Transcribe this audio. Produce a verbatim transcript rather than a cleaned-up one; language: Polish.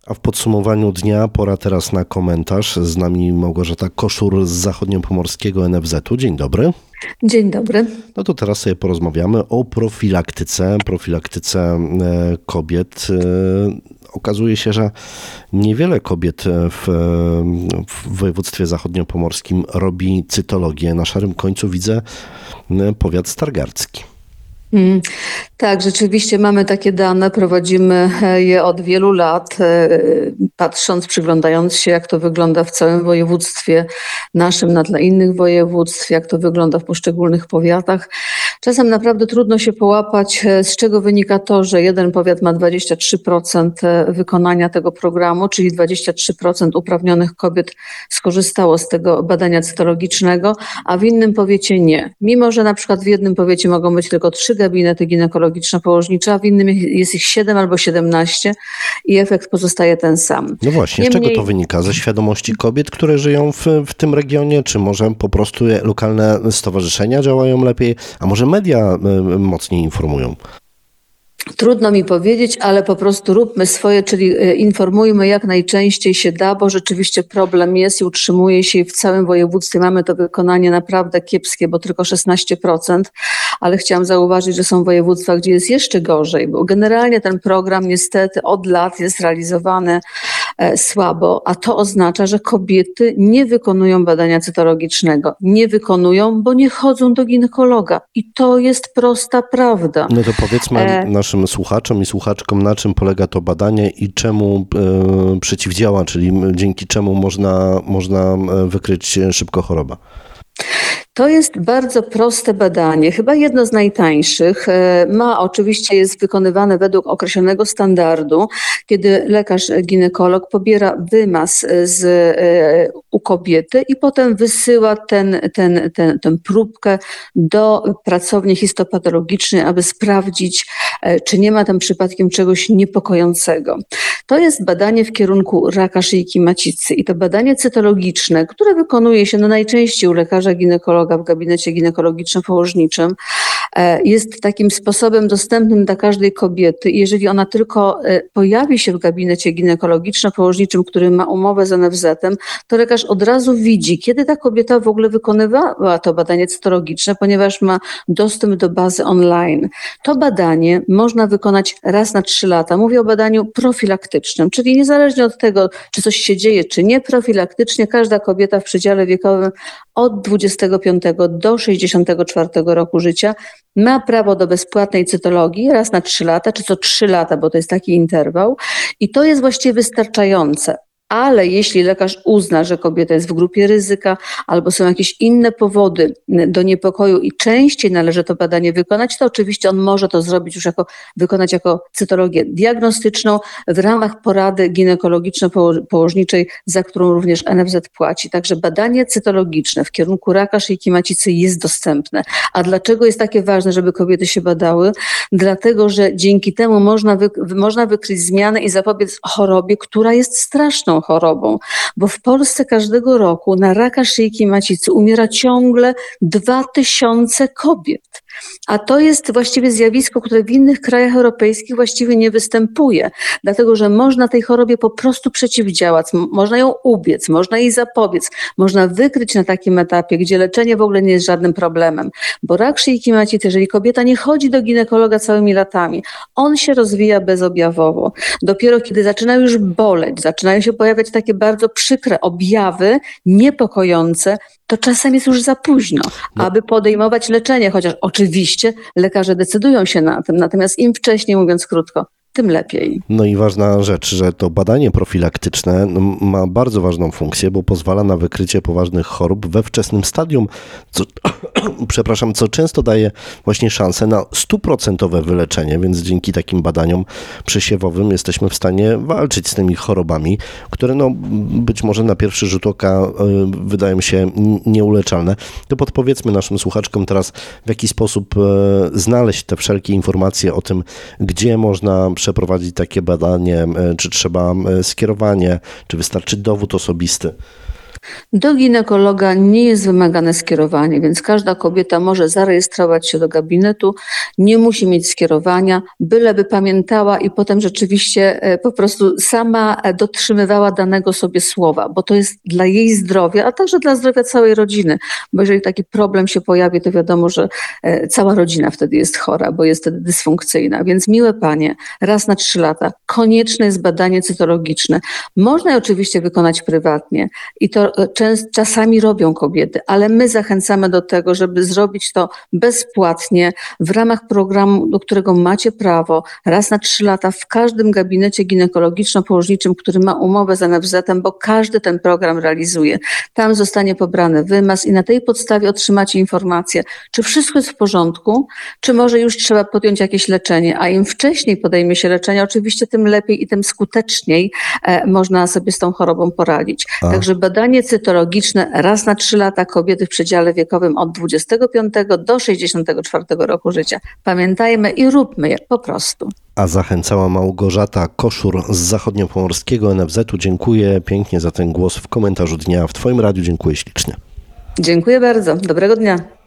A w podsumowaniu dnia pora teraz na komentarz. Z nami Małgorzata Koszur z zachodniopomorskiego N F Z-u. Dzień dobry. Dzień dobry. No to teraz sobie porozmawiamy o profilaktyce, profilaktyce kobiet. Okazuje się, że niewiele kobiet w, w województwie zachodniopomorskim robi cytologię. Na szarym końcu widzę powiat stargardzki. Mm, tak, rzeczywiście mamy takie dane, prowadzimy je od wielu lat, patrząc, przyglądając się, jak to wygląda w całym województwie naszym, na tle innych województw, jak to wygląda w poszczególnych powiatach. Czasem naprawdę trudno się połapać, z czego wynika to, że jeden powiat ma dwadzieścia trzy procent wykonania tego programu, czyli dwadzieścia trzy procent uprawnionych kobiet skorzystało z tego badania cytologicznego, a w innym powiecie nie. Mimo że na przykład w jednym powiecie mogą być tylko trzy gabinety ginekologiczno-położnicze, a w innym jest ich siedem albo siedemnaście i efekt pozostaje ten sam. No właśnie, Niemniej... z czego to wynika? Ze świadomości kobiet, które żyją w, w tym regionie? Czy może po prostu lokalne stowarzyszenia działają lepiej? A może media mocniej informują? Trudno mi powiedzieć, ale po prostu róbmy swoje, czyli informujmy jak najczęściej się da, bo rzeczywiście problem jest i utrzymuje się i w całym województwie mamy to wykonanie naprawdę kiepskie, bo tylko szesnaście procent, ale chciałam zauważyć, że są województwa, gdzie jest jeszcze gorzej, bo generalnie ten program niestety od lat jest realizowany e, słabo, a to oznacza, że kobiety nie wykonują badania cytologicznego. Nie wykonują, bo nie chodzą do ginekologa i to jest prosta prawda. No to powiedzmy e... naszym słuchaczom i słuchaczkom, na czym polega to badanie i czemu e, przeciwdziała, czyli dzięki czemu można, można wykryć szybko chorobę. To jest bardzo proste badanie, chyba jedno z najtańszych. Ma oczywiście, jest wykonywane według określonego standardu, kiedy lekarz ginekolog pobiera wymaz z, u kobiety i potem wysyła ten, ten, ten, tę próbkę do pracowni histopatologicznej, aby sprawdzić, czy nie ma tam przypadkiem czegoś niepokojącego. To jest badanie w kierunku raka szyjki macicy i to badanie cytologiczne, które wykonuje się no najczęściej u lekarza ginekologa w gabinecie ginekologiczno-położniczym, jest takim sposobem dostępnym dla każdej kobiety. I jeżeli ona tylko pojawi się w gabinecie ginekologiczno-położniczym, który ma umowę z N F Z-em, to lekarz od razu widzi, kiedy ta kobieta w ogóle wykonywała to badanie cytologiczne, ponieważ ma dostęp do bazy online. To badanie można wykonać raz na trzy lata. Mówię o badaniu profilaktycznym, czyli niezależnie od tego, czy coś się dzieje, czy nie, profilaktycznie każda kobieta w przedziale wiekowym od dwudziestego piątego do sześćdziesiątego czwartego roku życia ma prawo do bezpłatnej cytologii raz na trzy lata, czy co trzy lata, bo to jest taki interwał i to jest właściwie wystarczające. Ale jeśli lekarz uzna, że kobieta jest w grupie ryzyka albo są jakieś inne powody do niepokoju i częściej należy to badanie wykonać, to oczywiście on może to zrobić już jako, wykonać jako cytologię diagnostyczną w ramach porady ginekologiczno-położniczej, za którą również N F Z płaci. Także badanie cytologiczne w kierunku raka szyjki macicy jest dostępne. A dlaczego jest takie ważne, żeby kobiety się badały? Dlatego, że dzięki temu można, wy, można wykryć zmiany i zapobiec chorobie, która jest straszną chorobą, bo w Polsce każdego roku na raka szyjki macicy umiera ciągle dwa tysiące kobiet. A to jest właściwie zjawisko, które w innych krajach europejskich właściwie nie występuje, dlatego że można tej chorobie po prostu przeciwdziałać, można ją ubiec, można jej zapobiec, można wykryć na takim etapie, gdzie leczenie w ogóle nie jest żadnym problemem, bo rak szyjki macicy, jeżeli kobieta nie chodzi do ginekologa całymi latami, on się rozwija bezobjawowo. Dopiero kiedy zaczyna już boleć, zaczynają się pojawiać takie bardzo przykre objawy, niepokojące, to czasem jest już za późno, no. aby podejmować leczenie, chociaż oczywiście lekarze decydują się na tym, natomiast im wcześniej, mówiąc krótko, tym lepiej. No i ważna rzecz, że to badanie profilaktyczne ma bardzo ważną funkcję, bo pozwala na wykrycie poważnych chorób we wczesnym stadium, co, przepraszam, co często daje właśnie szansę na stuprocentowe wyleczenie, więc dzięki takim badaniom przesiewowym jesteśmy w stanie walczyć z tymi chorobami, które no być może na pierwszy rzut oka wydają się nieuleczalne. To podpowiedzmy naszym słuchaczkom teraz, w jaki sposób znaleźć te wszelkie informacje o tym, gdzie można przeprowadzić takie badanie, czy trzeba skierowanie, czy wystarczy dowód osobisty? Do ginekologa nie jest wymagane skierowanie, więc każda kobieta może zarejestrować się do gabinetu, nie musi mieć skierowania, byleby pamiętała i potem rzeczywiście e, po prostu sama e, dotrzymywała danego sobie słowa, bo to jest dla jej zdrowia, a także dla zdrowia całej rodziny, bo jeżeli taki problem się pojawi, to wiadomo, że e, cała rodzina wtedy jest chora, bo jest wtedy dysfunkcyjna. Więc miłe panie, raz na trzy lata konieczne jest badanie cytologiczne. Można je oczywiście wykonać prywatnie i to e, częst, czasami robią kobiety, ale my zachęcamy do tego, żeby zrobić to bezpłatnie w ramach programu, do którego macie prawo, raz na trzy lata w każdym gabinecie ginekologiczno-położniczym, który ma umowę z N F Z-em, bo każdy ten program realizuje. Tam zostanie pobrany wymaz i na tej podstawie otrzymacie informację, czy wszystko jest w porządku, czy może już trzeba podjąć jakieś leczenie, a im wcześniej podejmie się leczenia, oczywiście tym lepiej i tym skuteczniej e, można sobie z tą chorobą poradzić. A. Także badanie cytologiczne raz na trzy lata kobiety w przedziale wiekowym od dwudziestego piątego do sześćdziesiątego czwartego roku życia. Pamiętajmy i róbmy je po prostu. A zachęcała Małgorzata Koszur z zachodniopomorskiego N F Z-u. Dziękuję pięknie za ten głos w komentarzu dnia w Twoim radiu. Dziękuję ślicznie. Dziękuję bardzo. Dobrego dnia.